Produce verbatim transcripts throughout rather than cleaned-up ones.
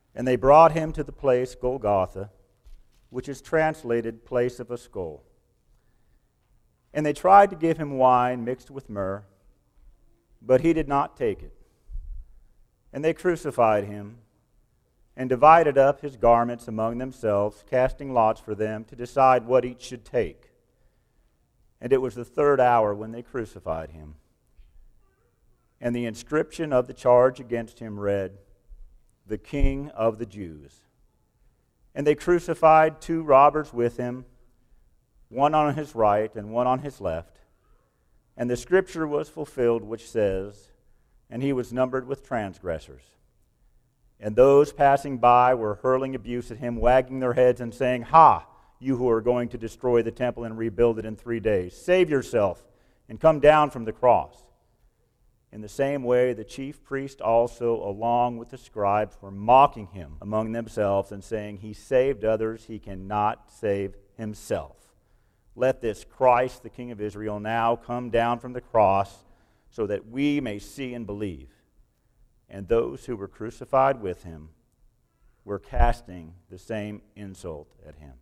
And they brought him to the place Golgotha, which is translated place of a skull. And they tried to give him wine mixed with myrrh, but he did not take it. And they crucified him, and divided up his garments among themselves, casting lots for them to decide what each should take. And it was the third hour when they crucified him. And the inscription of the charge against him read, "The King of the Jews." And they crucified two robbers with him, one on his right and one on his left. And the scripture was fulfilled which says, "And he was numbered with transgressors." And those passing by were hurling abuse at him, wagging their heads and saying, "Ha, you who are going to destroy the temple and rebuild it in three days, save yourself and come down from the cross." In the same way, the chief priest also, along with the scribes, were mocking him among themselves and saying, "He saved others, he cannot save himself. Let this Christ, the King of Israel, now come down from the cross so that we may see and believe." And those who were crucified with him were casting the same insult at him.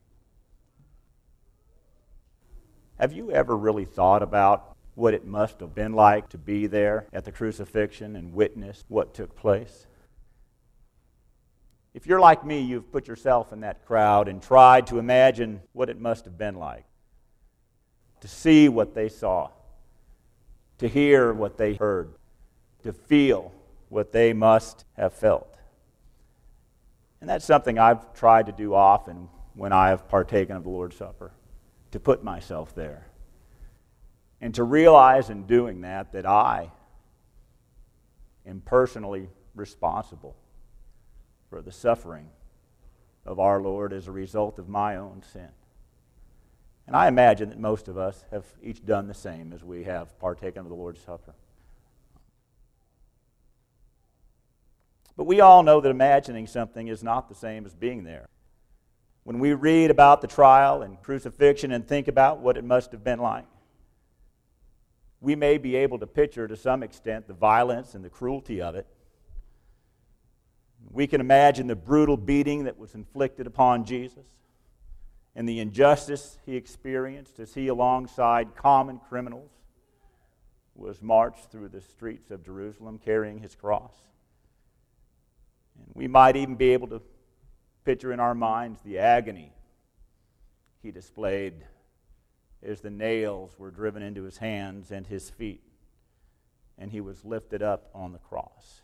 Have you ever really thought about what it must have been like to be there at the crucifixion and witness what took place? If you're like me, you've put yourself in that crowd and tried to imagine what it must have been like to see what they saw, to hear what they heard, to feel what they must have felt. And that's something I've tried to do often when I have partaken of the Lord's Supper, to put myself there. And to realize in doing that that I am personally responsible for the suffering of our Lord as a result of my own sin. And I imagine that most of us have each done the same as we have partaken of the Lord's Supper. But we all know that imagining something is not the same as being there. When we read about the trial and crucifixion and think about what it must have been like, we may be able to picture to some extent the violence and the cruelty of it. We can imagine the brutal beating that was inflicted upon Jesus and the injustice he experienced as he, alongside common criminals, was marched through the streets of Jerusalem carrying his cross. And we might even be able to picture in our minds the agony he displayed as the nails were driven into his hands and his feet, and he was lifted up on the cross.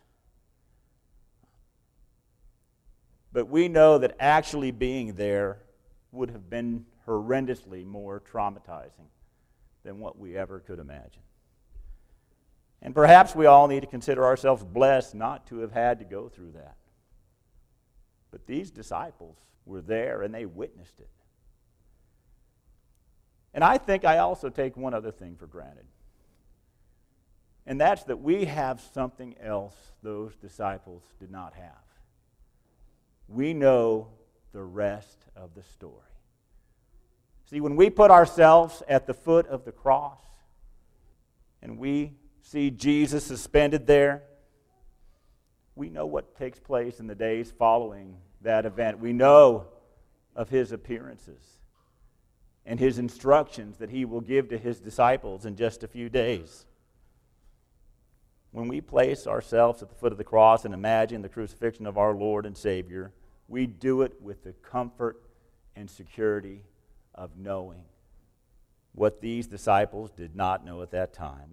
But we know that actually being there would have been horrendously more traumatizing than what we ever could imagine. And perhaps we all need to consider ourselves blessed not to have had to go through that. But these disciples were there and they witnessed it. And I think I also take one other thing for granted. And that's that we have something else those disciples did not have. We know the rest of the story. See, when we put ourselves at the foot of the cross and we see Jesus suspended there, we know what takes place in the days following that event. We know of his appearances and his instructions that he will give to his disciples in just a few days. When we place ourselves at the foot of the cross and imagine the crucifixion of our Lord and Savior, we do it with the comfort and security of knowing what these disciples did not know at that time.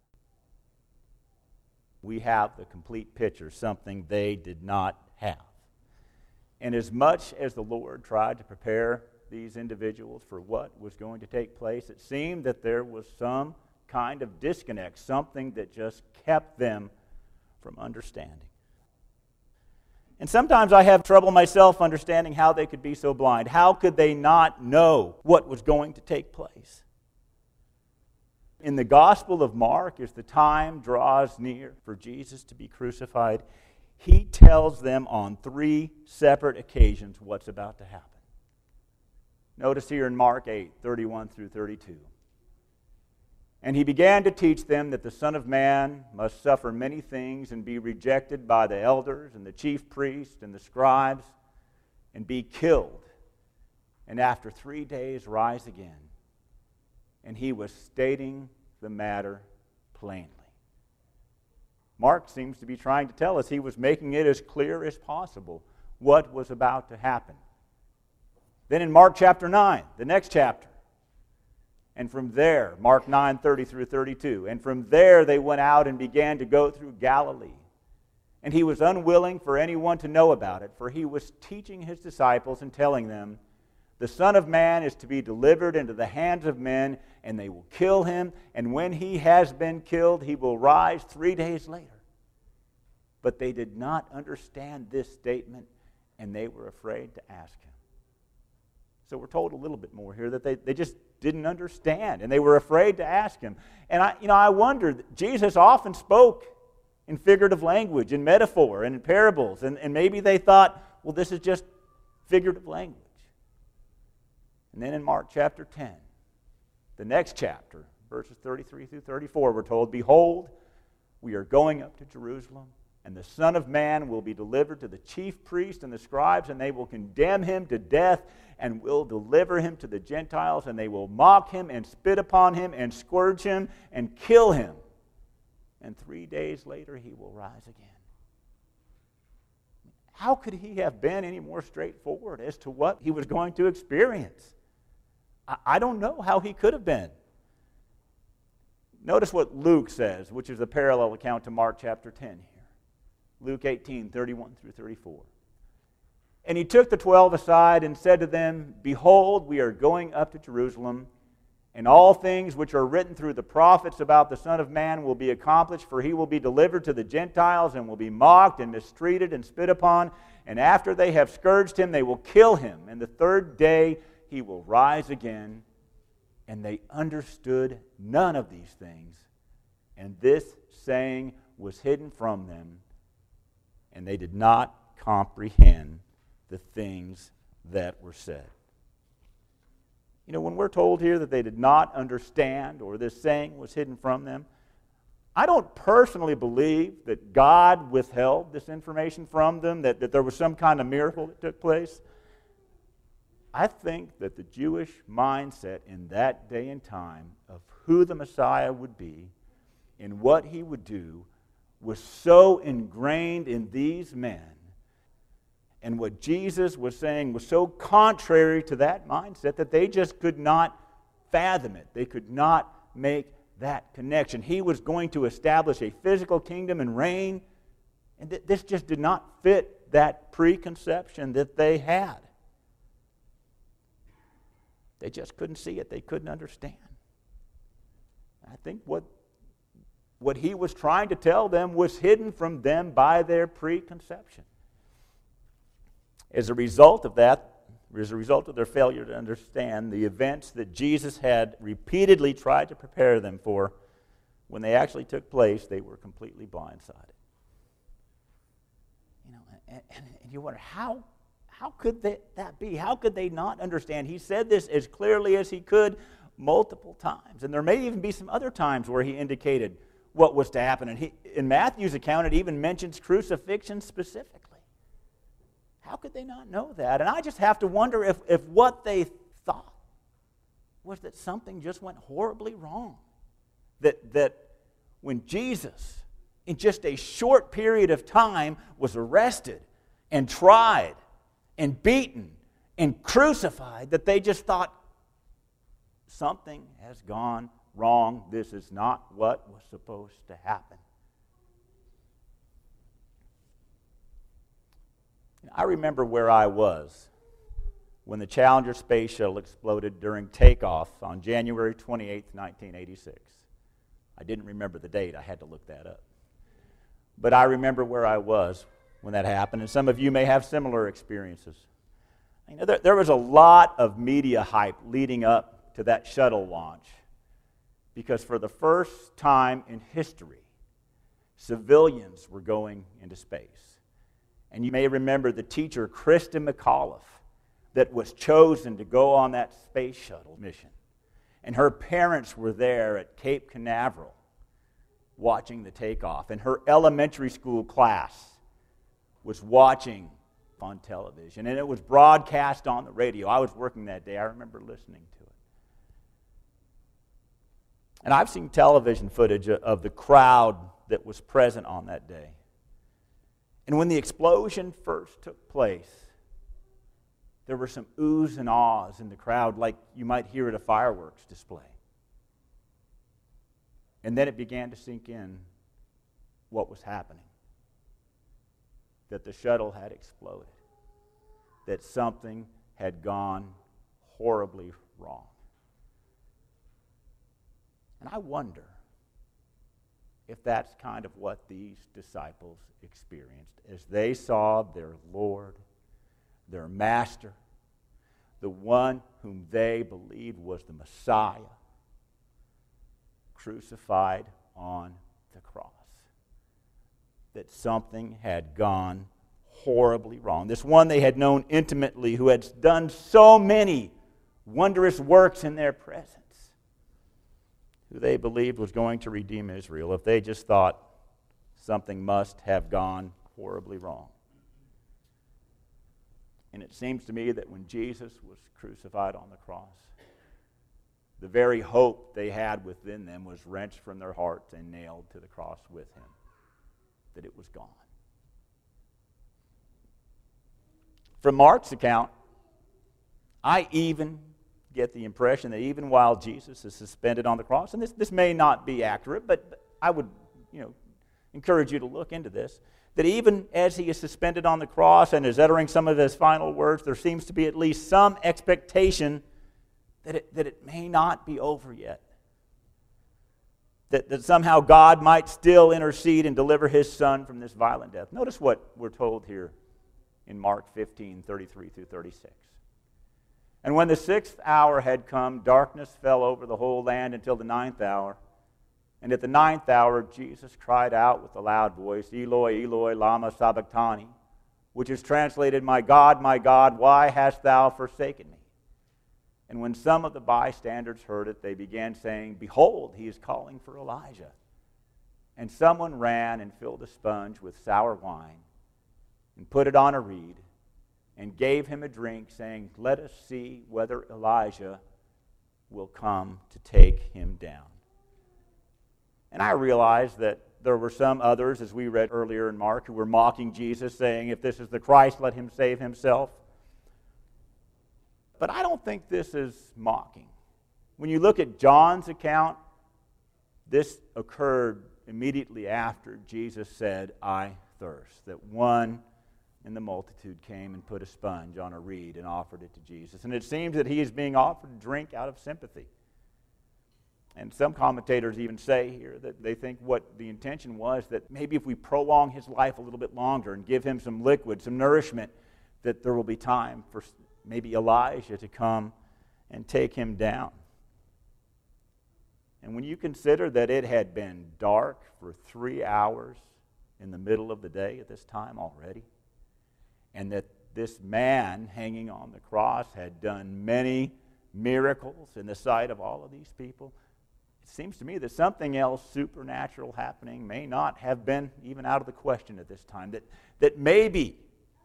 We have the complete picture, something they did not have. And as much as the Lord tried to prepare these individuals for what was going to take place, it seemed that there was some kind of disconnect, something that just kept them from understanding. And sometimes I have trouble myself understanding how they could be so blind. How could they not know what was going to take place? In the Gospel of Mark, as the time draws near for Jesus to be crucified, he tells them on three separate occasions what's about to happen. Notice here in Mark eight, thirty-one through thirty-two. And he began to teach them that the Son of Man must suffer many things and be rejected by the elders and the chief priests and the scribes and be killed, and after three days rise again. And he was stating the matter plainly. Mark seems to be trying to tell us he was making it as clear as possible what was about to happen. Then in Mark chapter nine, the next chapter, and from there, Mark nine, thirty through thirty-two, and from there they went out and began to go through Galilee. And he was unwilling for anyone to know about it, for he was teaching his disciples and telling them, the Son of Man is to be delivered into the hands of men, and they will kill him, and when he has been killed, he will rise three days later. But they did not understand this statement, and they were afraid to ask him. So we're told a little bit more here that they, they just didn't understand, and they were afraid to ask him. And I, you know, I wondered, Jesus often spoke in figurative language, in metaphor, and in parables, and, and maybe they thought, well, this is just figurative language. And then in Mark chapter ten, the next chapter, verses thirty-three through thirty-four, we're told, behold, we are going up to Jerusalem, and the Son of Man will be delivered to the chief priests and the scribes, and they will condemn him to death, and will deliver him to the Gentiles, and they will mock him and spit upon him and scourge him and kill him. And three days later he will rise again. How could he have been any more straightforward as to what he was going to experience? I don't know how he could have been. Notice what Luke says, which is a parallel account to Mark chapter ten here. Luke eighteen, thirty-one through thirty-four. And he took the twelve aside and said to them, behold, we are going up to Jerusalem, and all things which are written through the prophets about the Son of Man will be accomplished, for he will be delivered to the Gentiles and will be mocked and mistreated and spit upon. And after they have scourged him, they will kill him. And the third day he will rise again. And they understood none of these things. And this saying was hidden from them, and they did not comprehend the things that were said. You know, when we're told here that they did not understand, or this saying was hidden from them, I don't personally believe that God withheld this information from them, that, that there was some kind of miracle that took place. I think that the Jewish mindset in that day and time of who the Messiah would be and what he would do was so ingrained in these men, and what Jesus was saying was so contrary to that mindset that they just could not fathom it. They could not make that connection. He was going to establish a physical kingdom and reign, and th- this just did not fit that preconception that they had. They just couldn't see it. They couldn't understand. I think what, what he was trying to tell them was hidden from them by their preconception. As a result of that, as a result of their failure to understand the events that Jesus had repeatedly tried to prepare them for, when they actually took place, they were completely blindsided. You know, and, and, and you wonder, how, how could they, that be? How could they not understand? He said this as clearly as he could multiple times. And there may even be some other times where he indicated what was to happen. And he, in Matthew's account, it even mentions crucifixion specifically. How could they not know that? And I just have to wonder if, if what they thought was that something just went horribly wrong. That, that when Jesus, in just a short period of time, was arrested and tried and beaten and crucified, that they just thought, something has gone wrong. This is not what was supposed to happen. I remember where I was when the Challenger space shuttle exploded during takeoff on January twenty-eighth, nineteen eighty-six. I didn't remember the date. I had to look that up. But I remember where I was when that happened, and some of you may have similar experiences. You know, there, there was a lot of media hype leading up to that shuttle launch because for the first time in history, civilians were going into space. And you may remember the teacher, Kristen McAuliffe, that was chosen to go on that space shuttle mission. And her parents were there at Cape Canaveral watching the takeoff. And her elementary school class was watching on television. And it was broadcast on the radio. I was working that day. I remember listening to it. And I've seen television footage of the crowd that was present on that day. And when the explosion first took place, there were some oohs and ahs in the crowd like you might hear at a fireworks display. And then it began to sink in what was happening. That the shuttle had exploded. That something had gone horribly wrong. And I wonder if that's kind of what these disciples experienced as they saw their Lord, their Master, the one whom they believed was the Messiah, crucified on the cross. That something had gone horribly wrong. This one they had known intimately, who had done so many wondrous works in their presence, who they believed was going to redeem Israel, if they just thought something must have gone horribly wrong. And it seems to me that when Jesus was crucified on the cross, the very hope they had within them was wrenched from their hearts and nailed to the cross with him. That it was gone. From Mark's account, I even get the impression that even while Jesus is suspended on the cross, and this, this may not be accurate, but, but I would, you know, encourage you to look into this, that even as he is suspended on the cross and is uttering some of his final words, there seems to be at least some expectation that it, that it may not be over yet. That, that somehow God might still intercede and deliver his son from this violent death. Notice what we're told here in Mark fifteen, thirty-three through thirty-six. And when the sixth hour had come, darkness fell over the whole land until the ninth hour. And at the ninth hour, Jesus cried out with a loud voice, Eloi, Eloi, lama sabachthani, which is translated, My God, my God, why hast thou forsaken me? And when some of the bystanders heard it, they began saying, Behold, he is calling for Elijah. And someone ran and filled a sponge with sour wine and put it on a reed and gave him a drink, saying, Let us see whether Elijah will come to take him down. And I realized that there were some others, as we read earlier in Mark, who were mocking Jesus, saying, If this is the Christ, let him save himself. But I don't think this is mocking. When you look at John's account, this occurred immediately after Jesus said, I thirst. That one in the multitude came and put a sponge on a reed and offered it to Jesus. And it seems that he is being offered a drink out of sympathy. And some commentators even say here that they think what the intention was, that maybe if we prolong his life a little bit longer and give him some liquid, some nourishment, that there will be time for maybe Elijah to come and take him down. And when you consider that it had been dark for three hours in the middle of the day at this time already, and that this man hanging on the cross had done many miracles in the sight of all of these people, it seems to me that something else supernatural happening may not have been even out of the question at this time. That, that maybe,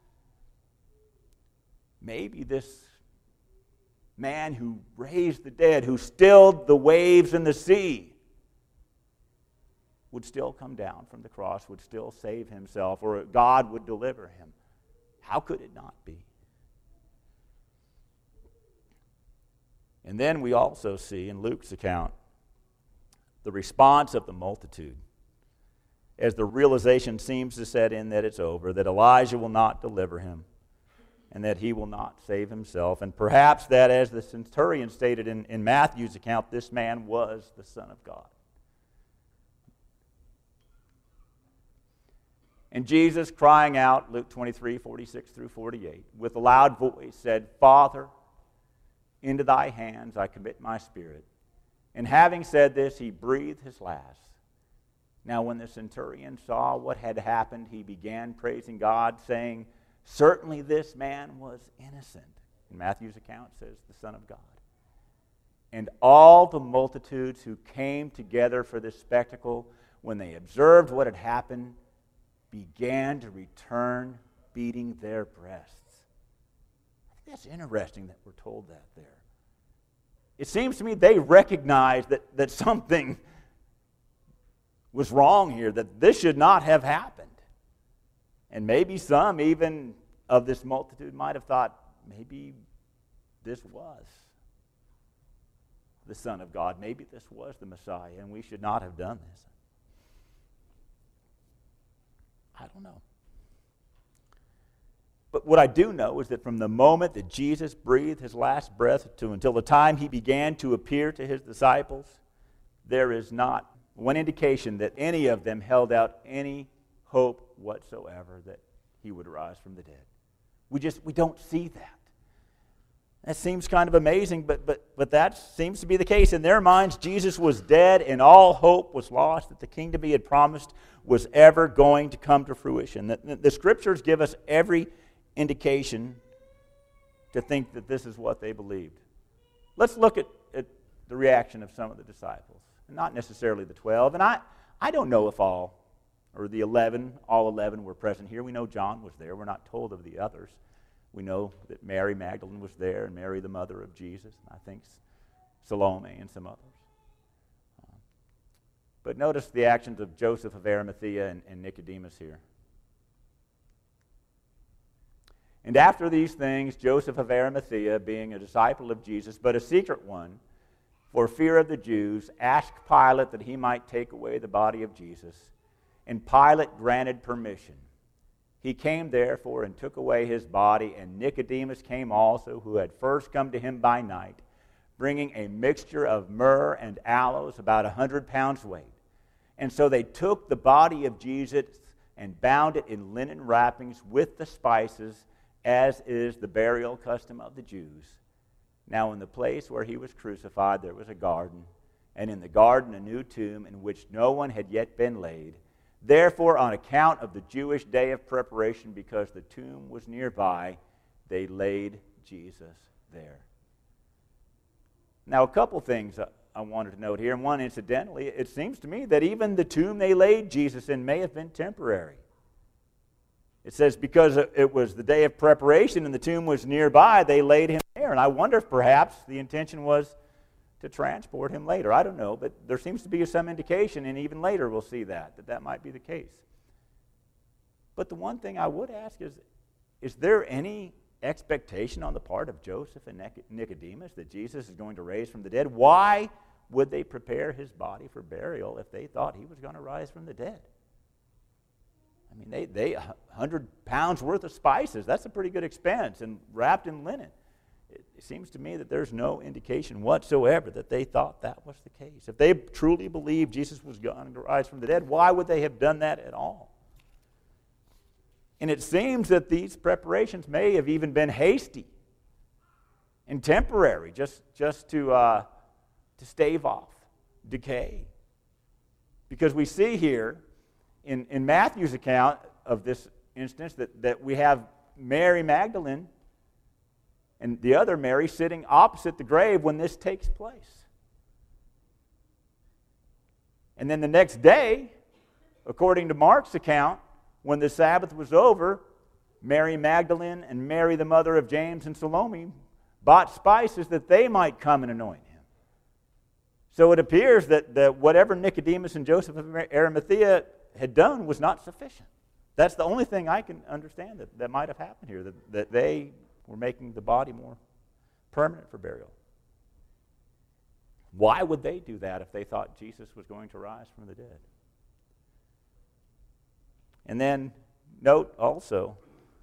maybe this man who raised the dead, who stilled the waves in the sea, would still come down from the cross, would still save himself, or God would deliver him. How could it not be? And then we also see in Luke's account the response of the multitude as the realization seems to set in that it's over, that Elijah will not deliver him, and that he will not save himself. And perhaps that, as the centurion stated in, in Matthew's account, this man was the Son of God. And Jesus, crying out, Luke twenty-three, forty-six through forty-eight, with a loud voice said, Father, into thy hands I commit my spirit. And having said this, he breathed his last. Now when the centurion saw what had happened, he began praising God, saying, Certainly this man was innocent. In Matthew's account, it says, the Son of God. And all the multitudes who came together for this spectacle, when they observed what had happened, began to return, beating their breasts. I think that's interesting that we're told that there. It seems to me they recognized that, that something was wrong here, that this should not have happened. And maybe some even of this multitude might have thought, maybe this was the Son of God. Maybe this was the Messiah, and we should not have done this. I don't know. But what I do know is that from the moment that Jesus breathed his last breath to until the time he began to appear to his disciples, there is not one indication that any of them held out any hope whatsoever that he would rise from the dead. We just, we don't see that. That seems kind of amazing, but, but, but that seems to be the case. In their minds, Jesus was dead and all hope was lost, that the kingdom he had promised was ever going to come to fruition. The, the, the Scriptures give us every indication to think that this is what they believed. Let's look at, at the reaction of some of the disciples, not necessarily the twelve. And I, I don't know if all, or the eleven, all eleven were present here. We know John was there. We're not told of the others. We know that Mary Magdalene was there, and Mary, the mother of Jesus, and I think Salome and some others. Uh, but notice the actions of Joseph of Arimathea and, and Nicodemus here. And after these things, Joseph of Arimathea, being a disciple of Jesus, but a secret one, for fear of the Jews, asked Pilate that he might take away the body of Jesus. And Pilate granted permission. He came therefore and took away his body, and Nicodemus came also, who had first come to him by night, bringing a mixture of myrrh and aloes, about a hundred pounds weight. And so they took the body of Jesus and bound it in linen wrappings with the spices, as is the burial custom of the Jews. Now in the place where he was crucified there was a garden, and in the garden a new tomb in which no one had yet been laid. Therefore, on account of the Jewish day of preparation, because the tomb was nearby, they laid Jesus there. Now, a couple things I wanted to note here. And one, incidentally, it seems to me that even the tomb they laid Jesus in may have been temporary. It says because it was the day of preparation and the tomb was nearby, they laid him there. And I wonder if perhaps the intention was to transport him later. I don't know, but there seems to be some indication, and even later we'll see that, that that might be the case. But the one thing I would ask is, is there any expectation on the part of Joseph and Nicodemus that Jesus is going to raise from the dead? Why would they prepare his body for burial if they thought he was going to rise from the dead? I mean, they, they one hundred pounds worth of spices, that's a pretty good expense, and wrapped in linen. It seems to me that there's no indication whatsoever that they thought that was the case. If they truly believed Jesus was going to rise from the dead, why would they have done that at all? And it seems that these preparations may have even been hasty and temporary, just, just to, uh, to stave off decay. Because we see here in, in Matthew's account of this instance that, that we have Mary Magdalene and the other Mary sitting opposite the grave when this takes place. And then the next day, according to Mark's account, when the Sabbath was over, Mary Magdalene and Mary, the mother of James and Salome, bought spices that they might come and anoint him. So it appears that, that whatever Nicodemus and Joseph of Arimathea had done was not sufficient. That's the only thing I can understand that, that might have happened here, that, that they were making the body more permanent for burial. Why would they do that if they thought Jesus was going to rise from the dead? And then note also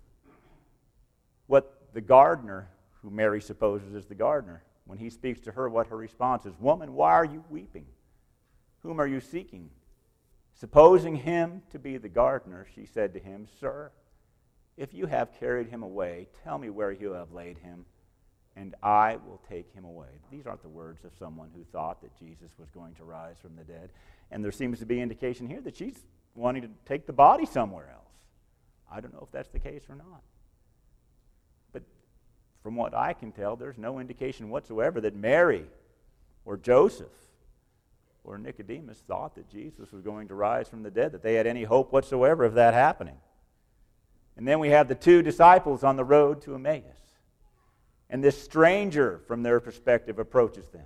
what the gardener, who Mary supposes is the gardener, when he speaks to her, what her response is. Woman, why are you weeping? Whom are you seeking? Supposing him to be the gardener, she said to him, Sir, if you have carried him away, tell me where you have laid him, and I will take him away. These aren't the words of someone who thought that Jesus was going to rise from the dead. And there seems to be indication here that she's wanting to take the body somewhere else. I don't know if that's the case or not. But from what I can tell, there's no indication whatsoever that Mary or Joseph or Nicodemus thought that Jesus was going to rise from the dead, that they had any hope whatsoever of that happening. And then we have the two disciples on the road to Emmaus. And this stranger, from their perspective, approaches them.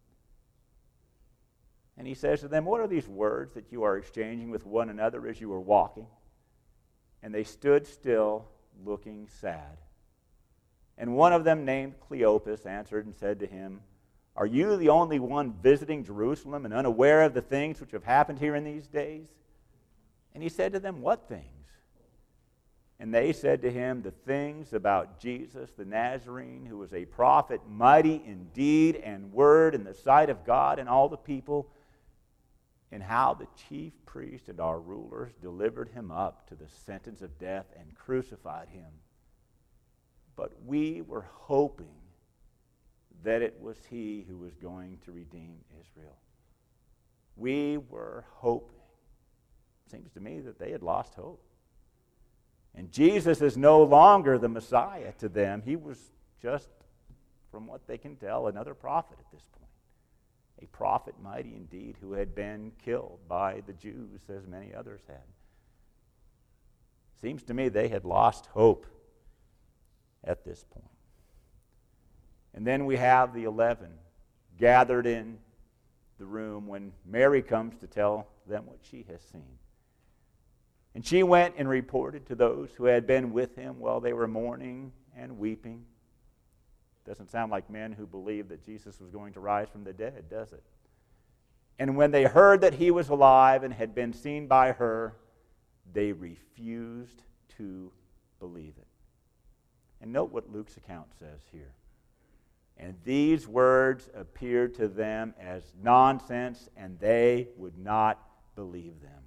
And he says to them, "What are these words that you are exchanging with one another as you are walking?" And they stood still, looking sad. And one of them, named Cleopas, answered and said to him, "Are you the only one visiting Jerusalem and unaware of the things which have happened here in these days?" And he said to them, "What things?" And they said to him, "The things about Jesus the Nazarene, who was a prophet, mighty in deed and word in the sight of God and all the people, and how the chief priest and our rulers delivered him up to the sentence of death and crucified him. But we were hoping that it was he who was going to redeem Israel." We were hoping. It seems to me that they had lost hope. And Jesus is no longer the Messiah to them. He was just, from what they can tell, another prophet at this point. A prophet mighty indeed, who had been killed by the Jews, as many others had. Seems to me they had lost hope at this point. And then we have the eleven gathered in the room when Mary comes to tell them what she has seen. And she went and reported to those who had been with him while they were mourning and weeping. Doesn't sound like men who believed that Jesus was going to rise from the dead, does it? And when they heard that he was alive and had been seen by her, they refused to believe it. And note what Luke's account says here. And these words appeared to them as nonsense, and they would not believe them.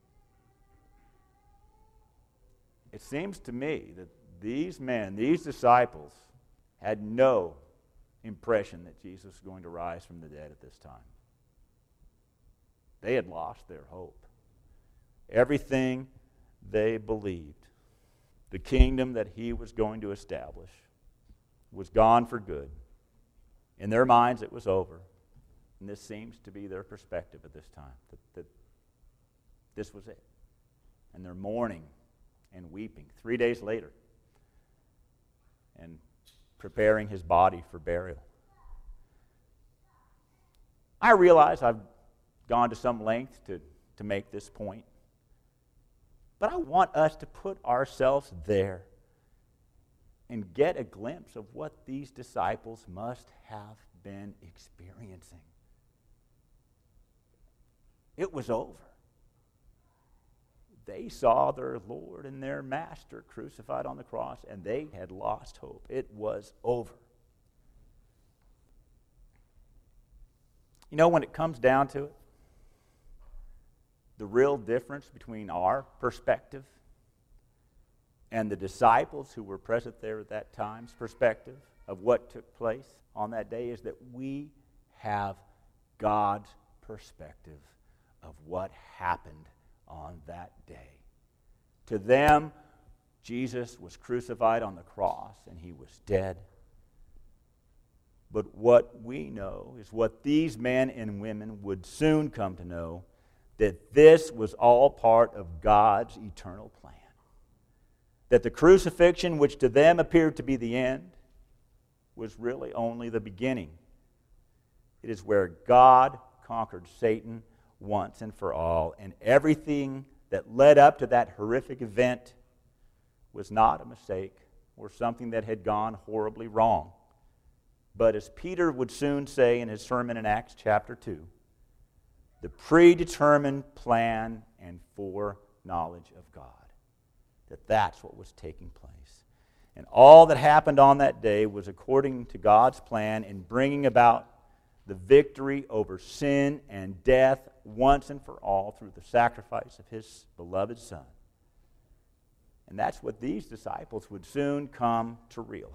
It seems to me that these men, these disciples, had no impression that Jesus was going to rise from the dead at this time. They had lost their hope. Everything they believed, the kingdom that he was going to establish, was gone for good. In their minds, it was over. And this seems to be their perspective at this time, that, that this was it. And they're mourning and weeping three days later and preparing his body for burial. I realize I've gone to some length to, to make this point, but I want us to put ourselves there and get a glimpse of what these disciples must have been experiencing. It was over. They saw their Lord and their Master crucified on the cross, and they had lost hope. It was over. You know, when it comes down to it, the real difference between our perspective and the disciples who were present there at that time's perspective of what took place on that day is that we have God's perspective of what happened on that day. To them, Jesus was crucified on the cross and he was dead. But what we know is what these men and women would soon come to know, that this was all part of God's eternal plan. That the crucifixion, which to them appeared to be the end, was really only the beginning. It is where God conquered Satan once and for all, and everything that led up to that horrific event was not a mistake or something that had gone horribly wrong. But as Peter would soon say in his sermon in Acts chapter two, the predetermined plan and foreknowledge of God, that that's what was taking place. And all that happened on that day was according to God's plan in bringing about the victory over sin and death once and for all through the sacrifice of his beloved Son. And that's what these disciples would soon come to realize.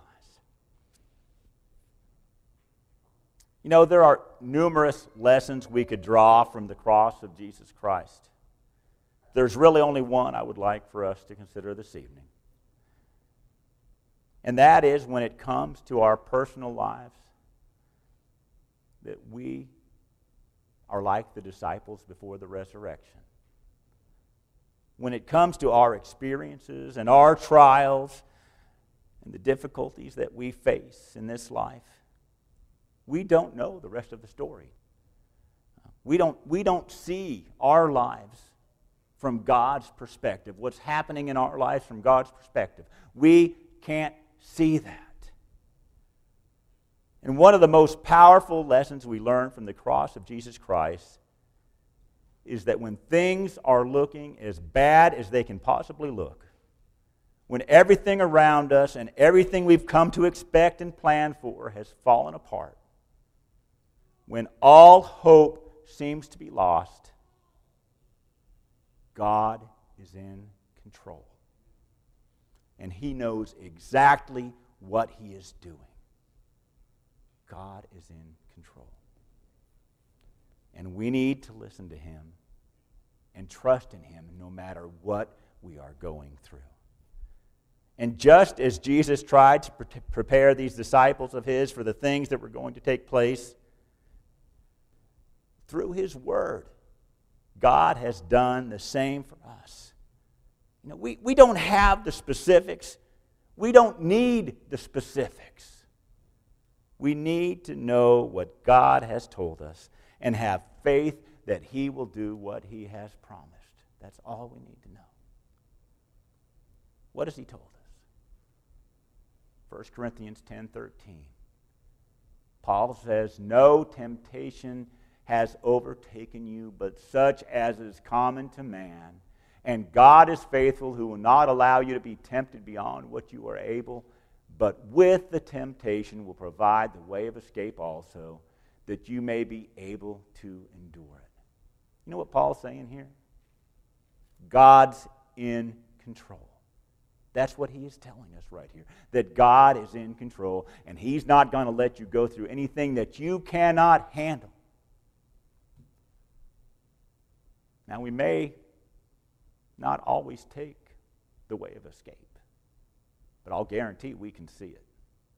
You know, there are numerous lessons we could draw from the cross of Jesus Christ. There's really only one I would like for us to consider this evening. And that is when it comes to our personal lives, that we are like the disciples before the resurrection. When it comes to our experiences and our trials and the difficulties that we face in this life, we don't know the rest of the story. We don't, we don't see our lives from God's perspective, what's happening in our lives from God's perspective. We can't see that. And one of the most powerful lessons we learn from the cross of Jesus Christ is that when things are looking as bad as they can possibly look, when everything around us and everything we've come to expect and plan for has fallen apart, when all hope seems to be lost, God is in control. And He knows exactly what He is doing. God is in control. And we need to listen to Him and trust in Him no matter what we are going through. And just as Jesus tried to pre- prepare these disciples of His for the things that were going to take place, through His Word, God has done the same for us. You know, we, we don't have the specifics. We don't need the specifics. We need to know what God has told us and have faith that He will do what He has promised. That's all we need to know. What has He told us? First Corinthians ten thirteen. Paul says, "No temptation has overtaken you, but such as is common to man. And God is faithful, who will not allow you to be tempted beyond what you are able, but with the temptation will provide the way of escape also, that you may be able to endure it." You know what Paul's saying here? God's in control. That's what he is telling us right here, that God is in control, and He's not going to let you go through anything that you cannot handle. Now, we may not always take the way of escape, but I'll guarantee we can see it.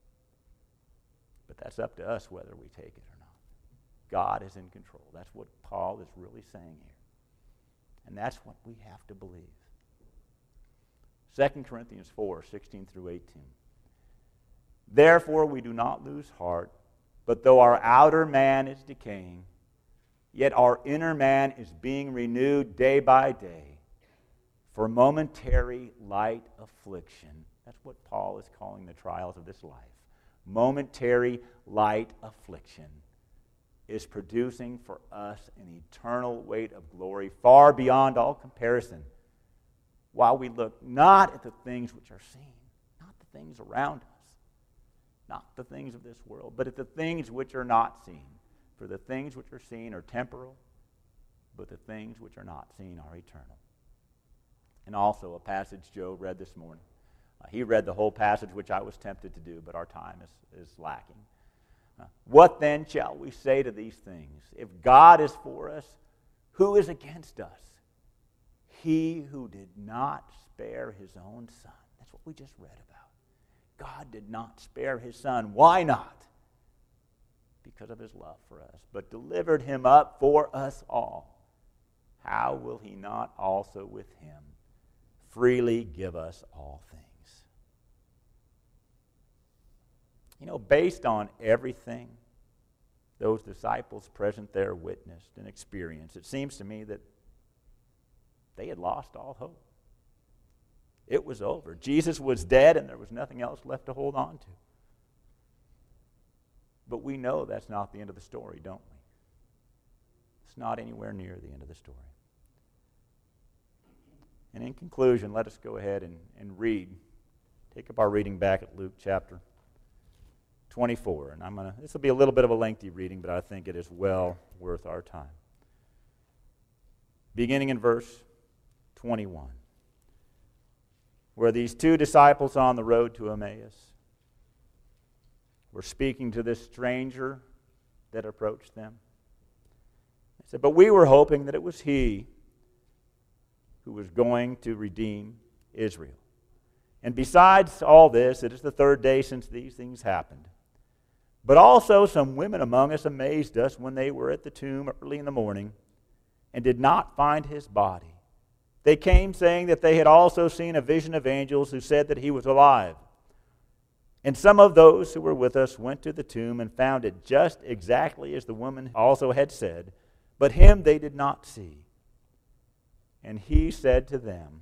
But that's up to us whether we take it or not. God is in control. That's what Paul is really saying here. And that's what we have to believe. Second Corinthians four, sixteen through eighteen. "Therefore we do not lose heart, but though our outer man is decaying, yet our inner man is being renewed day by day. For momentary light affliction," that's what Paul is calling the trials of this life, momentary light affliction is producing for us an eternal weight of glory far beyond all comparison, while we look not at the things which are seen, not the things around us, not the things of this world, but at the things which are not seen. For the things which are seen are temporal, but the things which are not seen are eternal. And also a passage Joe read this morning. Uh, he read the whole passage, which I was tempted to do, but our time is, is lacking. Uh, "What then shall we say to these things? If God is for us, who is against us? He who did not spare His own Son." That's what we just read about. God did not spare His Son. Why not? Because of His love for us, but delivered Him up for us all. How will He not also with Him freely give us all things? You know, based on everything those disciples present there witnessed and experienced, it seems to me that they had lost all hope. It was over. Jesus was dead, and there was nothing else left to hold on to. But we know that's not the end of the story, don't we? It's not anywhere near the end of the story. And in conclusion, let us go ahead and, and read. Take up our reading back at Luke chapter twenty-four. And I'm gonna this will be a little bit of a lengthy reading, but I think it is well worth our time. Beginning in verse twenty-one, where these two disciples on the road to Emmaus were speaking to this stranger that approached them. They said, "But we were hoping that it was He who was going to redeem Israel. And besides all this, it is the third day since these things happened. But also some women among us amazed us when they were at the tomb early in the morning and did not find his body. They came saying that they had also seen a vision of angels who said that he was alive. And some of those who were with us went to the tomb and found it just exactly as the woman also had said, but him they did not see. And he said to them,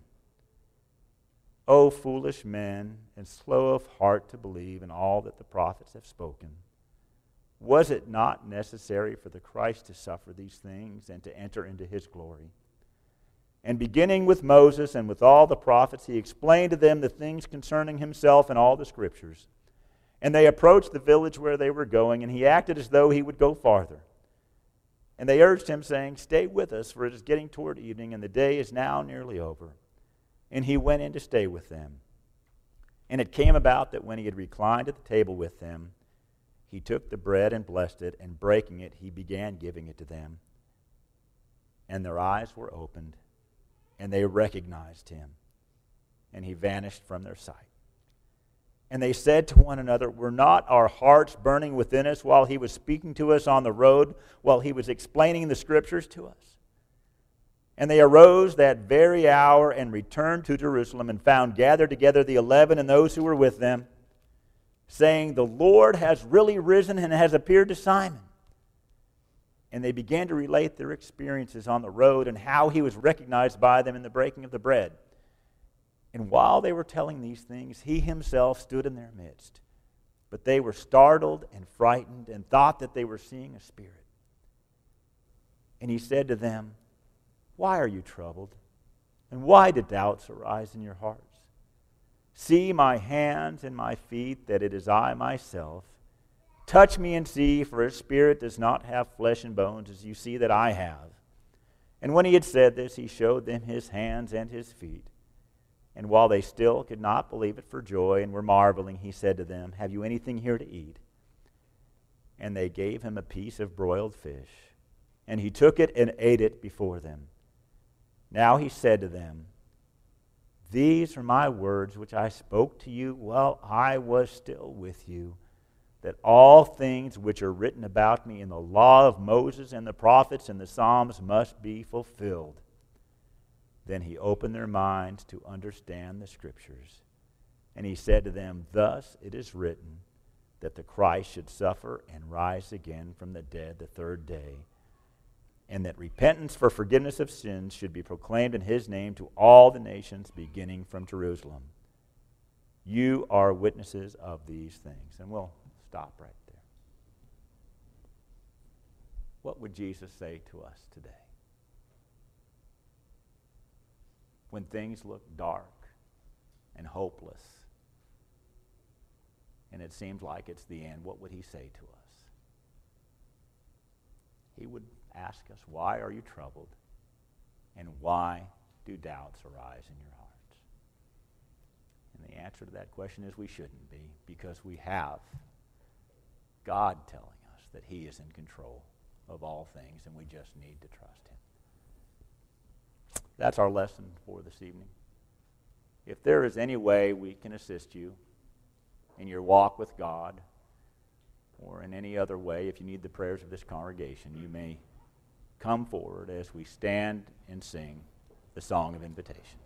O foolish men, and slow of heart to believe in all that the prophets have spoken. Was it not necessary for the Christ to suffer these things and to enter into his glory? And beginning with Moses and with all the prophets, he explained to them the things concerning himself in all the Scriptures. And they approached the village where they were going, and he acted as though he would go farther. And they urged him, saying, Stay with us, for it is getting toward evening, and the day is now nearly over. And he went in to stay with them. And it came about that when he had reclined at the table with them, he took the bread and blessed it, and breaking it, he began giving it to them. And their eyes were opened, and they recognized him, and he vanished from their sight. And they said to one another, Were not our hearts burning within us while he was speaking to us on the road, while he was explaining the Scriptures to us? And they arose that very hour and returned to Jerusalem and found gathered together the eleven and those who were with them, saying, The Lord has really risen and has appeared to Simon. And they began to relate their experiences on the road and how he was recognized by them in the breaking of the bread. And while they were telling these things, he himself stood in their midst. But they were startled and frightened and thought that they were seeing a spirit. And he said to them, Why are you troubled? And why do doubts arise in your hearts? See my hands and my feet, that it is I myself. Touch me and see, for a spirit does not have flesh and bones, as you see that I have. And when he had said this, he showed them his hands and his feet. And while they still could not believe it for joy and were marveling, he said to them, Have you anything here to eat? And they gave him a piece of broiled fish. And he took it and ate it before them. Now he said to them, These are my words which I spoke to you while I was still with you, that all things which are written about me in the law of Moses and the prophets and the Psalms must be fulfilled. Then he opened their minds to understand the Scriptures. And he said to them, Thus it is written, that the Christ should suffer and rise again from the dead the third day, and that repentance for forgiveness of sins should be proclaimed in his name to all the nations, beginning from Jerusalem. You are witnesses of these things. And we'll stop right there. What would Jesus say to us today? When things look dark and hopeless, and it seems like it's the end, what would he say to us? He would ask us, Why are you troubled? And why do doubts arise in your hearts? And the answer to that question is we shouldn't be, because we have God telling us that he is in control of all things, and we just need to trust him. That's our lesson for this evening. If there is any way we can assist you in your walk with God, or in any other way, if you need the prayers of this congregation, you may come forward as we stand and sing the song of invitation.